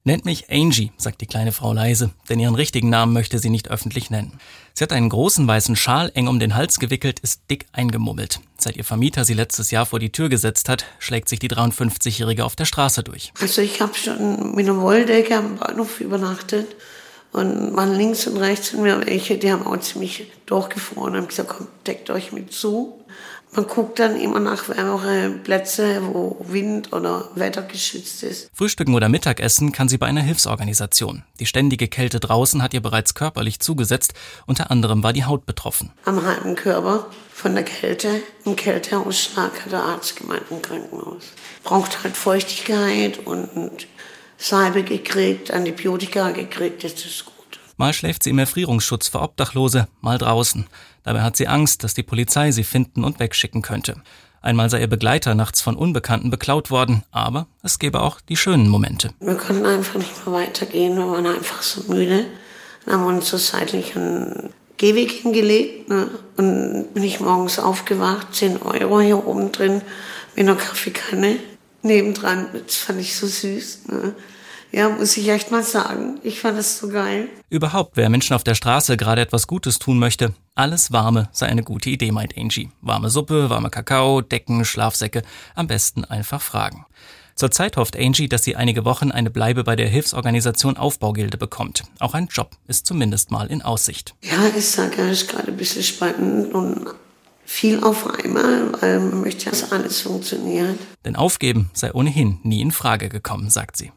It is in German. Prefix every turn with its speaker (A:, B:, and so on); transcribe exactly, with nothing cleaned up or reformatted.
A: Nennt mich Angie, sagt die kleine Frau leise, denn ihren richtigen Namen möchte sie nicht öffentlich nennen. Sie hat einen großen weißen Schal eng um den Hals gewickelt, ist dick eingemummelt. Seit ihr Vermieter sie letztes Jahr vor die Tür gesetzt hat, schlägt sich die dreiundfünfzigjährige auf der Straße durch.
B: Also ich habe schon mit einer Wolldecke am Bahnhof übernachtet und waren links und rechts von mir welche, die haben auch ziemlich durchgefroren und haben gesagt, komm, deckt euch mit zu. Man guckt dann immer nach wärmere Plätze, wo Wind oder Wetter geschützt ist.
A: Frühstücken oder Mittagessen kann sie bei einer Hilfsorganisation. Die ständige Kälte draußen hat ihr bereits körperlich zugesetzt. Unter anderem war die Haut betroffen.
B: Am halben Körper von der Kälte, im Kälteausschlag, hat der Arzt gemeint im Krankenhaus. Braucht halt Feuchtigkeit und Salbe gekriegt, Antibiotika gekriegt, das ist gut.
A: Mal schläft sie im Erfrierungsschutz für Obdachlose, mal draußen. Dabei hat sie Angst, dass die Polizei sie finden und wegschicken könnte. Einmal sei ihr Begleiter nachts von Unbekannten beklaut worden, aber es gäbe auch die schönen Momente.
B: Wir konnten einfach nicht mehr weitergehen, wir waren einfach so müde. Dann haben wir uns so seitlich einen Gehweg hingelegt, ne? Und bin ich morgens aufgewacht, zehn Euro hier oben drin mit einer Kaffeekanne nebendran. Das fand ich so süß, ne? Ja, muss ich echt mal sagen. Ich fand das so geil.
A: Überhaupt, wer Menschen auf der Straße gerade etwas Gutes tun möchte, alles Warme sei eine gute Idee, meint Angie. Warme Suppe, warme Kakao, Decken, Schlafsäcke, am besten einfach fragen. Zurzeit hofft Angie, dass sie einige Wochen eine Bleibe bei der Hilfsorganisation Aufbaugilde bekommt. Auch ein Job ist zumindest mal in Aussicht.
B: Ja, ich sage, es ist gerade ein bisschen spannend und viel auf einmal, weil man möchte, dass alles funktioniert.
A: Denn aufgeben sei ohnehin nie in Frage gekommen, sagt sie.